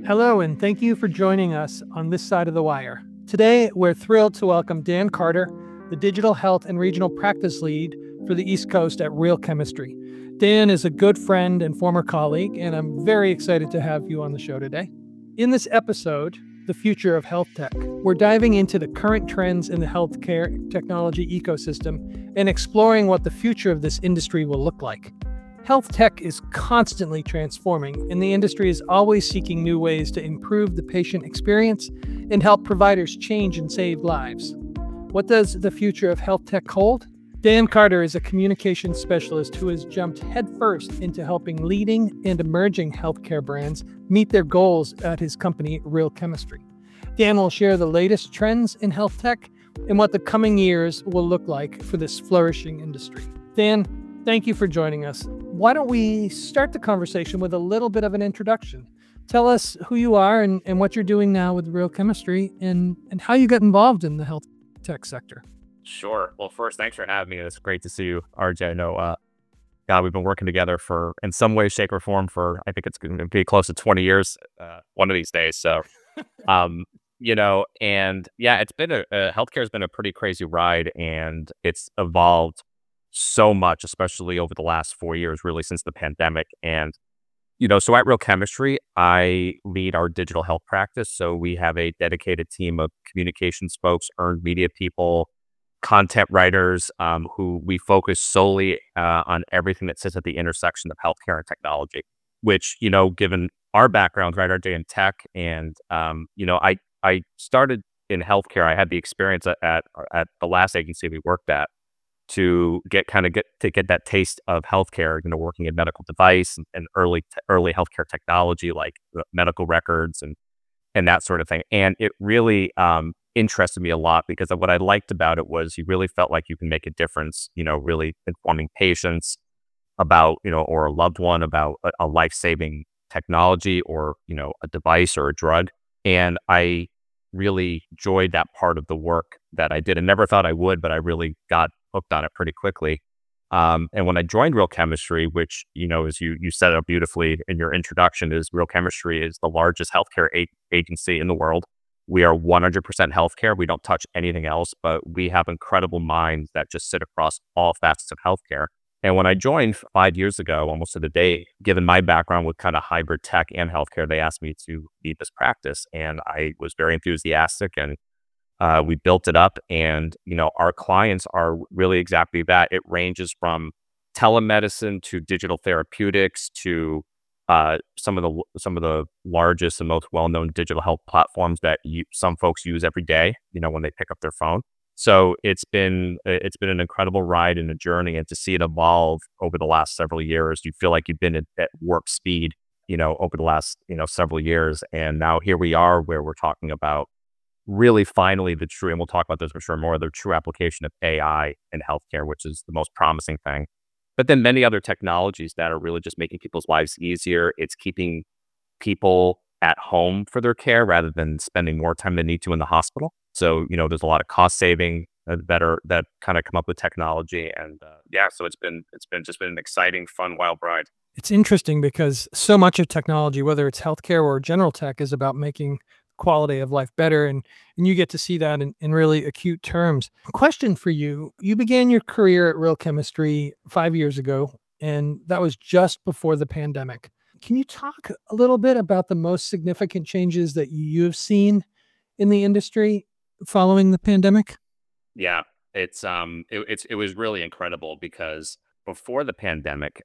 Hello, and thank you for joining us on this side of the wire. Today, we're thrilled to welcome Dan Carter, the Digital Health and Regional Practice Lead for the East Coast at Real Chemistry. Dan is a good friend and former colleague, and I'm very excited to have you on the show today. In this episode, The Future of Health Tech, we're diving into the current trends in the healthcare technology ecosystem and exploring what the future of this industry will look like. Health tech is constantly transforming, and the industry is always seeking new ways to improve the patient experience and help providers change and save lives. What does the future of health tech hold? Dan Carter is a communications specialist who has jumped headfirst into helping leading and emerging healthcare brands meet their goals at his company, Real Chemistry. Dan will share the latest trends in health tech and what the coming years will look like for this flourishing industry. Dan, thank you for joining us. Why don't we start the conversation with a little bit of an introduction? Tell us who you are and what you're doing now with Real Chemistry and how you got involved in the health tech sector. Sure. Well, first, thanks for having me. It's great to see you, RJ. I know, God, we've been working together in some way, shape, or form I think it's going to be close to 20 years one of these days. So, and yeah, healthcare has been a pretty crazy ride, and it's evolved so much, especially over the last 4 years, really since the pandemic. And, so at Real Chemistry, I lead our digital health practice. So we have a dedicated team of communications folks, earned media people, content writers, who we focus solely on everything that sits at the intersection of healthcare and technology, which, given our backgrounds, right, RJ, in tech, and, I started in healthcare. I had the experience at the last agency we worked at to get that taste of healthcare, working in medical device and early healthcare technology, like medical records and that sort of thing. And it really interested me a lot because of what I liked about it was you really felt like you can make a difference, really informing patients about, or a loved one about a life-saving technology or, a device or a drug. And I really enjoyed that part of the work that I did and never thought I would, but I really got hooked on it pretty quickly. And when I joined Real Chemistry, which, as you set it up beautifully in your introduction, is Real Chemistry is the largest healthcare agency in the world. We are 100% healthcare. We don't touch anything else, but we have incredible minds that just sit across all facets of healthcare. And when I joined 5 years ago, almost to the day, given my background with kind of hybrid tech and healthcare, they asked me to lead this practice. And I was very enthusiastic, and we built it up. And, our clients are really exactly that. It ranges from telemedicine to digital therapeutics to some of the largest and most well-known digital health platforms that some folks use every day, when they pick up their phone. So it's been an incredible ride and a journey, and to see it evolve over the last several years, you feel like you've been at warp speed, over the last, several years. And now here we are where we're talking about really finally and we'll talk about this for sure more, the true application of AI in healthcare, which is the most promising thing. But then many other technologies that are really just making people's lives easier. It's keeping people at home for their care rather than spending more time than they need to in the hospital. So, there's a lot of cost saving that kind of come up with technology. And so it's been an exciting, fun, wild ride. It's interesting because so much of technology, whether it's healthcare or general tech, is about making quality of life better. And you get to see that in really acute terms. Question for you. You began your career at Real Chemistry 5 years ago, and that was just before the pandemic. Can you talk a little bit about the most significant changes that you've seen in the industry following the pandemic? Yeah, it was really incredible because before the pandemic,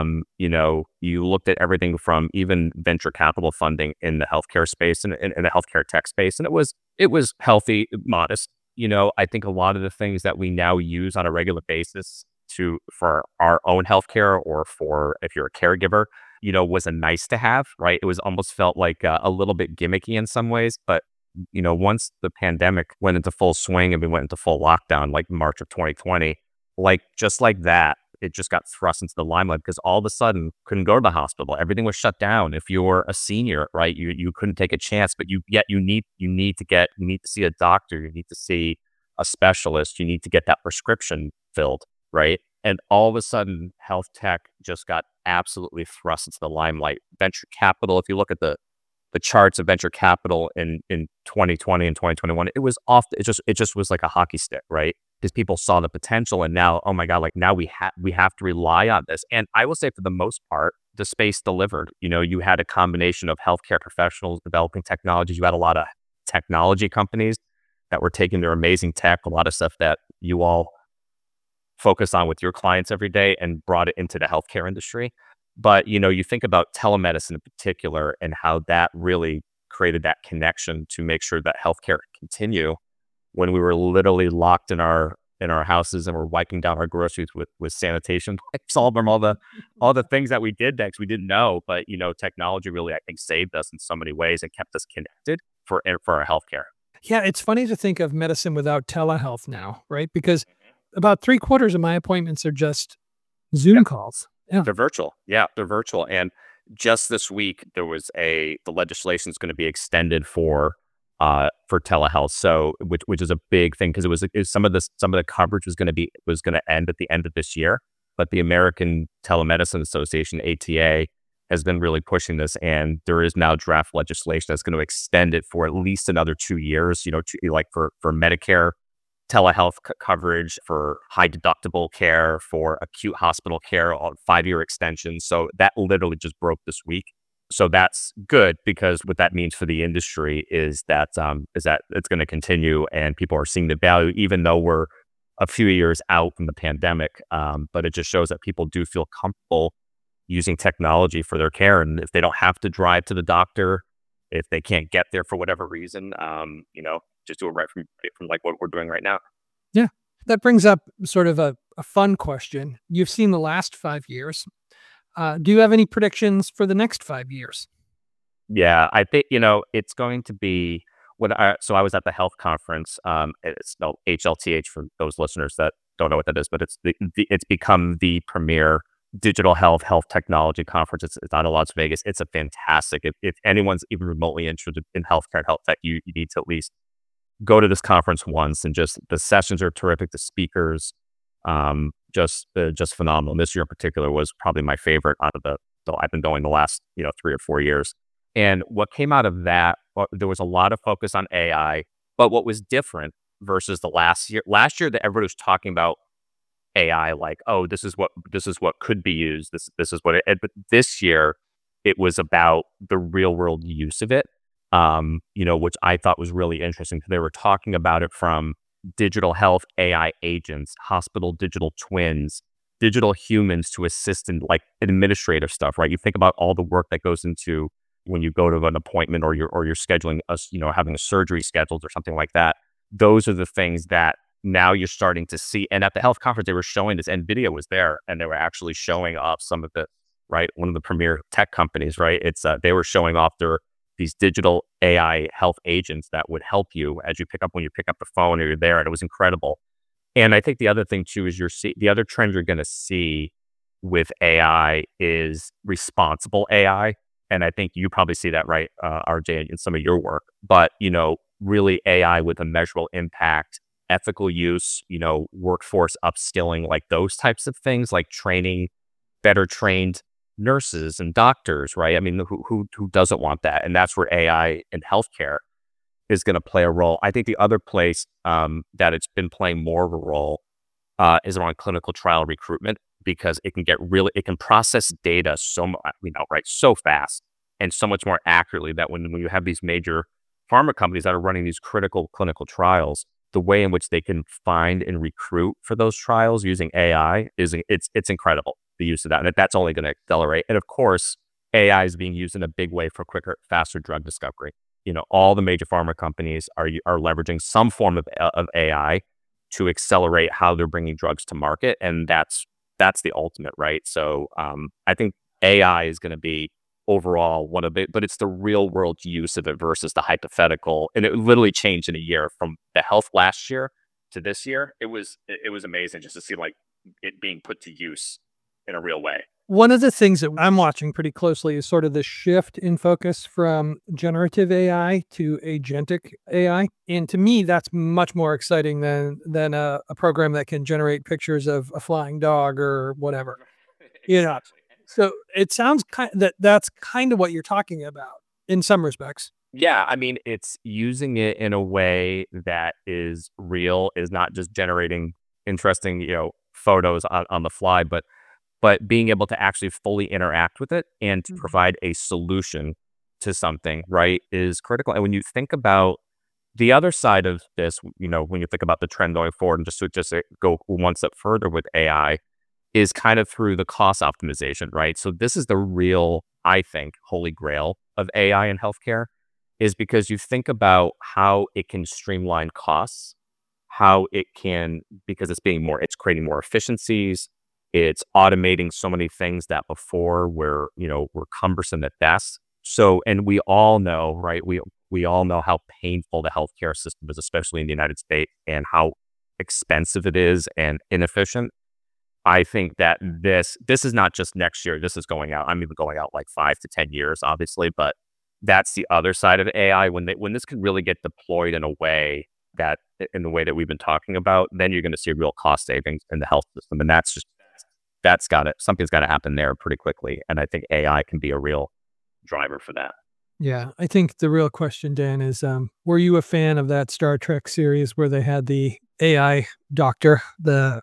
you looked at everything from even venture capital funding in the healthcare space and in the healthcare tech space, and it was healthy, modest. I think a lot of the things that we now use on a regular basis for our own healthcare or for if you're a caregiver, was a nice to have, right? It was almost felt like a little bit gimmicky in some ways, but once the pandemic went into full swing and we went into full lockdown, like March of 2020, just like that, it just got thrust into the limelight because all of a sudden couldn't go to the hospital. Everything was shut down. If you're a senior, right, you couldn't take a chance, but you need to see a doctor. You need to see a specialist. You need to get that prescription filled, right? And all of a sudden, health tech just got absolutely thrust into the limelight. Venture capital, if you look at the the charts of venture capital in 2020 and 2021, it just was like a hockey stick, right? Because people saw the potential, and now, oh my God, like now we have to rely on this. And I will say, for the most part, the space delivered. You had a combination of healthcare professionals developing technologies. You had a lot of technology companies that were taking their amazing tech, a lot of stuff that you all focus on with your clients every day, and brought it into the healthcare industry. But, you think about telemedicine in particular and how that really created that connection to make sure that healthcare could continue when we were literally locked in our houses and we're wiping down our groceries with sanitation wipes, all the things that we did next we didn't know. But, technology really, I think, saved us in so many ways and kept us connected for our healthcare. Yeah, it's funny to think of medicine without telehealth now, right? Because about 3/4 of my appointments are just Zoom calls. Yeah. They're virtual. Yeah, they're virtual. And just this week, the legislation is going to be extended for telehealth. So, which is a big thing, because some of the coverage was going to end at the end of this year. But the American Telemedicine Association, ATA, has been really pushing this, and there is now draft legislation that's going to extend it for at least another 2 years. Like for Medicare telehealth coverage, for high deductible care, for acute hospital care, on 5-year extensions. So that literally just broke this week. So that's good, because what that means for the industry is that it's going to continue, and people are seeing the value, even though we're a few years out from the pandemic. But it just shows that people do feel comfortable using technology for their care, and if they don't have to drive to the doctor, if they can't get there for whatever reason, just do it right from like what we're doing right now. Yeah. That brings up sort of a fun question. You've seen the last 5 years. Do you have any predictions for the next 5 years? Yeah, I think, it's going to be so I was at the health conference. It's spelled HLTH for those listeners that don't know what that is, but it's become the premier digital health technology conference. It's out of Las Vegas. It's a fantastic. If anyone's even remotely interested in healthcare and health tech, you need to at least go to this conference once. And just the sessions are terrific. The speakers, just phenomenal. And this year in particular was probably my favorite out of the I've been going the last 3 or 4 years. And what came out of that, there was a lot of focus on AI. But what was different versus the last year that everybody was talking about AI, like, oh, this is what could be used. This is what but this year it was about the real world use of it. Which I thought was really interesting, because they were talking about it from digital health AI agents, hospital digital twins, digital humans to assist in like administrative stuff, right? You think about all the work that goes into when you go to an appointment, or you're scheduling having a surgery scheduled or something like that. Those are the things that now you're starting to see. And at the health conference, they were showing this. NVIDIA was there, and they were actually showing off some of the, right, one of the premier tech companies, right? They were showing off these digital AI health agents that would help you as when you pick up the phone or you're there. And it was incredible. And I think the other thing too is the other trend you're going to see with AI is responsible AI. And I think you probably see that, right, RJ, in some of your work. But, really AI with a measurable impact, ethical use, workforce upskilling, like those types of things, like training better trained nurses and doctors, right? I mean, who doesn't want that? And that's where AI in healthcare is going to play a role. I think the other place that it's been playing more of a role is around clinical trial recruitment, because it can process data so fast and so much more accurately, that when you have these major pharma companies that are running these critical clinical trials, the way in which they can find and recruit for those trials using AI it's incredible, the use of that. And that's only going to accelerate. And of course, AI is being used in a big way for quicker, faster drug discovery. All the major pharma companies are leveraging some form of AI to accelerate how they're bringing drugs to market. And that's the ultimate, right? So I think AI is going to be overall one of it, but it's the real world use of it versus the hypothetical. And it literally changed in a year from the health last year to this year. It was amazing just to see like it being put to use in a real way. One of the things that I'm watching pretty closely is sort of the shift in focus from generative AI to agentic AI. And to me, that's much more exciting than a program that can generate pictures of a flying dog or whatever. You know, Exactly. so it sounds that's kind of what you're talking about. in some respects. Yeah, I mean, it's using it in a way that is real, is not just generating interesting, photos on the fly, but being able to actually fully interact with it and to Mhm. provide a solution to something, right, is critical. And when you think about the other side of this, when you think about the trend going forward, and just to go one step further with AI, is kind of through the cost optimization, right? So this is the real, I think, holy grail of AI in healthcare, is because you think about how it can streamline costs, how it can, because it's creating more efficiencies, it's automating so many things that before were cumbersome at best. So, and we all know, right? We all know how painful the healthcare system is, especially in the United States, and how expensive it is and inefficient. I think that this is not just next year. This is going out. I'm even going out like 5 to 10 years, obviously. But that's the other side of AI. When this can really get deployed in the way that we've been talking about, then you're going to see real cost savings in the health system, and that's got it. Something's got to happen there pretty quickly, and I think AI can be a real driver for that. Yeah, I think the real question, Dan, is were you a fan of that Star Trek series where they had the AI doctor? The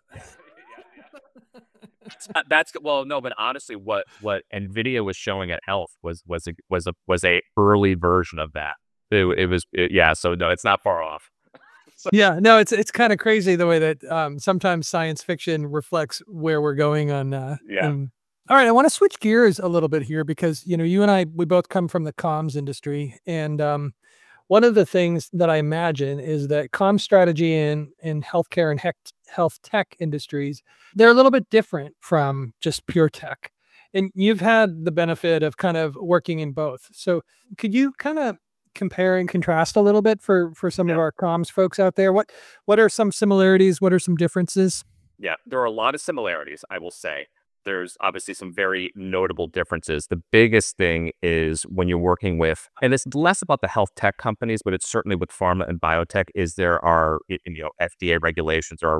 Well, no, but honestly, what Nvidia was showing at Health was a early version of that. Yeah. So no, it's not far off. So, Yeah, no, it's kind of crazy the way that sometimes science fiction reflects where we're going on. yeah, And all right, I want to switch gears a little bit here because you and I we both come from the comms industry, and one of the things that I imagine is that comm strategy in healthcare and health tech industries, they're a little bit different from just pure tech. And you've had the benefit of kind of working in both. So could you kind of compare and contrast a little bit for some of yeah. our comms folks out there? What are some similarities? What are some differences? Yeah, there are a lot of similarities, I will say. There's obviously some very notable differences. The biggest thing is when you're working with, and it's less about the health tech companies, but it's certainly with pharma and biotech, is there are, FDA regulations, there are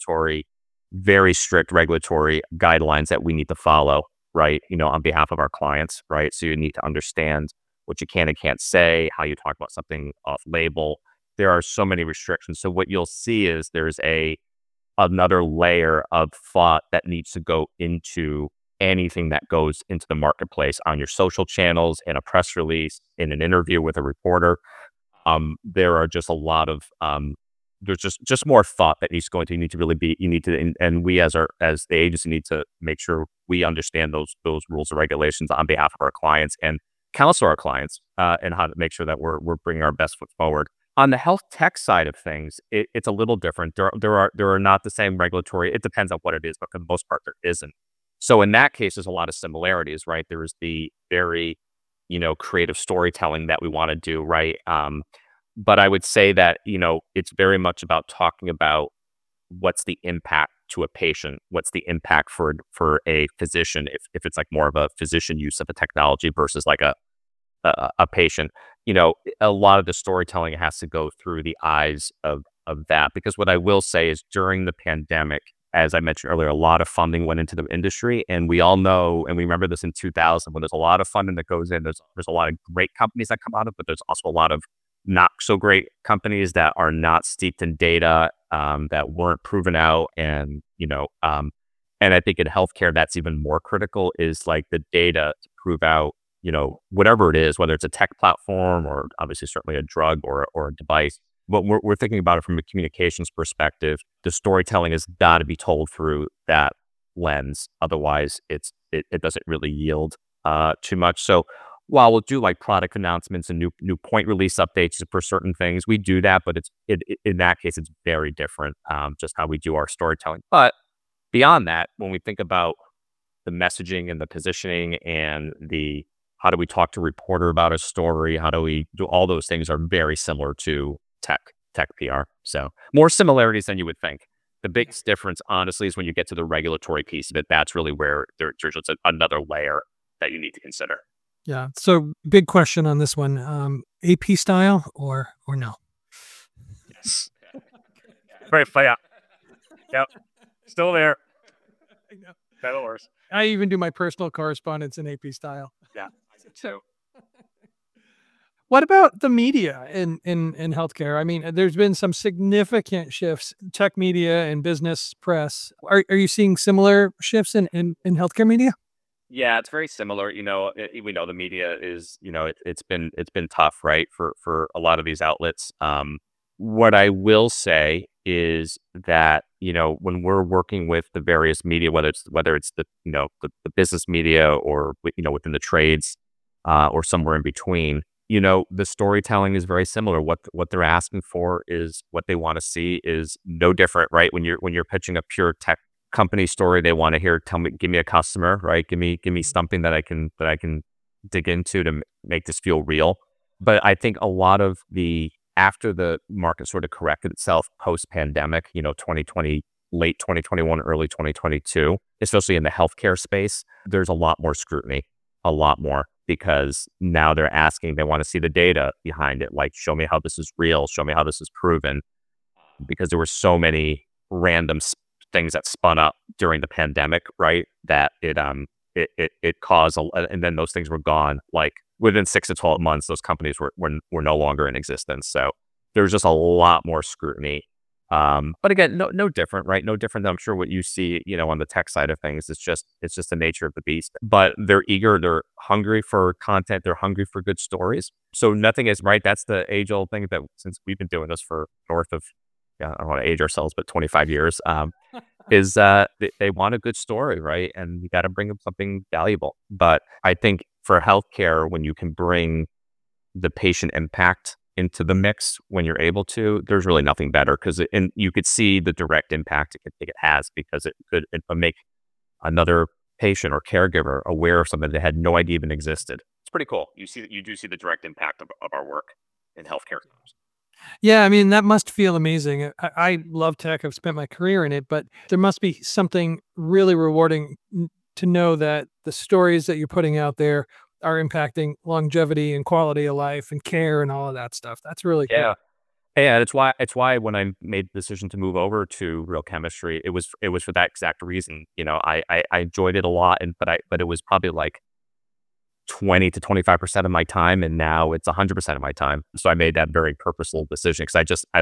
very strict regulatory guidelines that we need to follow, right? On behalf of our clients, right? So you need to understand what you can and can't say, how you talk about something off label. There are so many restrictions. So what you'll see is there's another layer of thought that needs to go into anything that goes into the marketplace on your social channels, in a press release, in an interview with a reporter. There are just a lot of there's just more thought that needs to go into. You need to really be you need to and we as the agency need to make sure we understand those rules and regulations on behalf of our clients and counsel our clients and how to make sure that we're bringing our best foot forward. On the health tech side of things, it's a little different. There are not the same regulatory. It depends on what it is, but for the most part, there isn't. So in that case, there's a lot of similarities, right? There is the very, creative storytelling that we want to do, right? But I would say that it's very much about talking about what's the impact to a patient, what's the impact for a physician, if it's like more of a physician use of a technology versus like a patient, a lot of the storytelling has to go through the eyes of that. Because what I will say is during the pandemic, as I mentioned earlier, a lot of funding went into the industry, and we all know, and we remember this in 2000 when there's a lot of funding that goes in. There's a lot of great companies that come out of, but there's also a lot of not so great companies that are not steeped in data, that weren't proven out, and I think in healthcare that's even more critical is like the data to prove out whatever it is, whether it's a tech platform or obviously certainly a drug or a device. But we're thinking about it from a communications perspective. The storytelling has got to be told through that lens. Otherwise, it doesn't really yield too much. So while we'll do like product announcements and new point release updates for certain things, we do that. But in that case, it's very different, just how we do our storytelling. But beyond that, when we think about the messaging and the positioning and the how do we talk to a reporter about a story? How do we do all those things are very similar to tech PR. So more similarities than you would think. The biggest difference, honestly, is when you get to the regulatory piece of it. That's really where there's just another layer that you need to consider. Yeah. So big question on this one. AP style or no? Yes. Very yeah. Yep. Still there. I know. That'll work. I even do my personal correspondence in AP style. Yeah. I did too. What about the media in healthcare? I mean, there's been some significant shifts, tech media and business press. Are you seeing similar shifts in healthcare media? Yeah, it's very similar. We know the media is, it's been tough, right, for a lot of these outlets. What I will say is that when we're working with the various media, whether it's the business media or within the trades, or somewhere in between, the storytelling is very similar. What they're asking for is what they want to see is no different, right? When you're pitching a pure tech company story, they want to hear, tell me, give me a customer, right? Give me something that I can dig into to make this feel real. But I think a lot of the after the market sort of corrected itself post pandemic, 2020, late 2021, early 2022, especially in the healthcare space, there's a lot more scrutiny, a lot more, because now they're asking, they want to see the data behind it. Like, show me how this is real, show me how this is proven, because there were so many random things that spun up during the pandemic, right? That it caused, and then those things were gone. Like within 6 to 12 months, those companies were no longer in existence. So there's just a lot more scrutiny. But again, no different, right? No different than I'm sure what you see, on the tech side of things. It's just the nature of the beast. But they're eager, they're hungry for content, they're hungry for good stories. So nothing is right. That's the age old thing that since we've been doing this for north of, yeah, I don't want to age ourselves, but 25 years, is they want a good story, right? And you got to bring them something valuable. But I think for healthcare, when you can bring the patient impact into the mix when you're able to, there's really nothing better because and you could see the direct impact it has because it would make another patient or caregiver aware of something they had no idea even existed. It's pretty cool. You do see the direct impact of our work in healthcare. Yeah, I mean, that must feel amazing. I love tech. I've spent my career in it, but there must be something really rewarding to know that the stories that you're putting out there are impacting longevity and quality of life and care and all of that stuff. That's really cool. Yeah. Yeah, it's why when I made the decision to move over to Real Chemistry, it was for that exact reason. I enjoyed it a lot, but it was probably like 20 to 25% of my time, and now it's 100% of my time. So I made that very purposeful decision because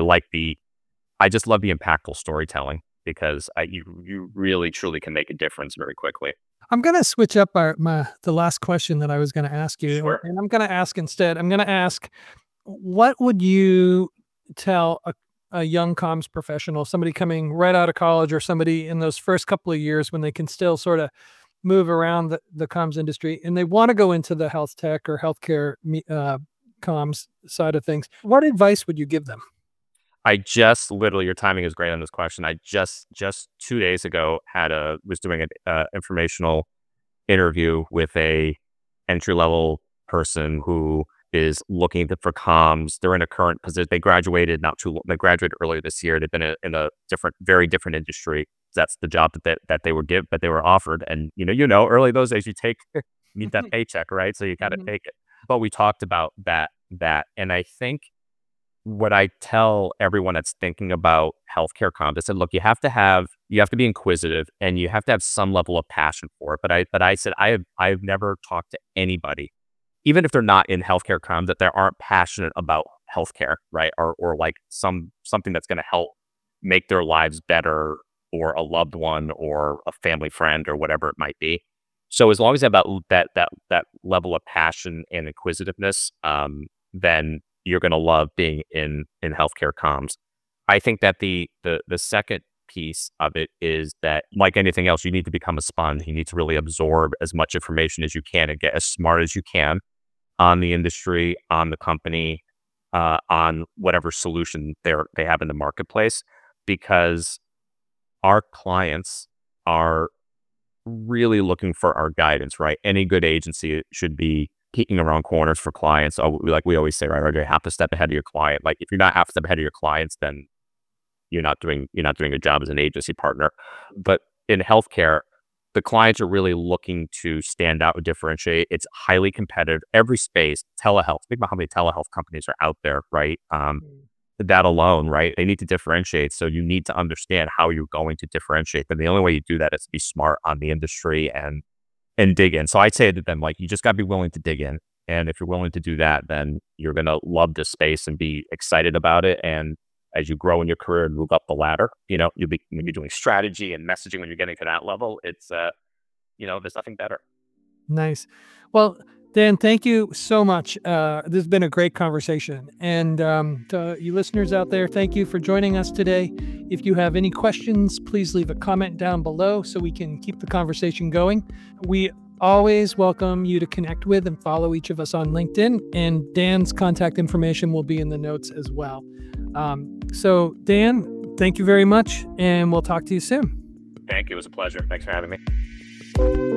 I just love the impactful storytelling because you really truly can make a difference very quickly. I'm gonna switch up the last question that I was gonna ask you, Sure. and I'm gonna ask instead. I'm gonna ask, what would you tell a young comms professional, somebody coming right out of college, or somebody in those first couple of years when they can still sort of move around the comms industry and they want to go into the health tech or healthcare comms side of things? What advice would you give them? I just literally, your timing is great on this question. I just 2 days ago was doing an informational interview with a entry level person who is looking for comms. They're in a current position. They graduated not too long. They graduated earlier this year. They've been in a different, very different industry. That's the job that they were that they were offered. And early those days you take you need that paycheck, right? So you got to Mhm. take it. But we talked about and I think what I tell everyone that's thinking about healthcare comms, I said, look, you have to be inquisitive and you have to have some level of passion for it. But I said, I've never talked to anybody, even if they're not in healthcare comms, that they aren't passionate about healthcare, right? Or like something that's going to help make their lives better, or a loved one or a family friend or whatever it might be. So as long as you have that level of passion and inquisitiveness, then you're going to love being in healthcare comms. I think that the second piece of it is that, like anything else, you need to become a sponge. You need to really absorb as much information as you can and get as smart as you can on the industry, on the company, on whatever solution they have in the marketplace, because our clients are really looking for our guidance, right? Any good agency should be peeking around corners for clients. Like we always say, right? Are you half a step ahead of your client? Like if you're not half a step ahead of your clients, then you're not doing a job as an agency partner. But in healthcare, the clients are really looking to stand out and differentiate. It's highly competitive. Every space, telehealth. Think about how many telehealth companies are out there, right? That alone, right? They need to differentiate. So you need to understand how you're going to differentiate. But the only way you do that is to be smart on the industry and dig in. So I'd say to them, like, you just got to be willing to dig in. And if you're willing to do that, then you're going to love this space and be excited about it. And as you grow in your career and move up the ladder, you'll be doing strategy and messaging when you're getting to that level. There's nothing better. Nice. Well, Dan, thank you so much. This has been a great conversation. And to you listeners out there, thank you for joining us today. If you have any questions, please leave a comment down below so we can keep the conversation going. We always welcome you to connect with and follow each of us on LinkedIn. And Dan's contact information will be in the notes as well. So, Dan, thank you very much. And we'll talk to you soon. Thank you. It was a pleasure. Thanks for having me.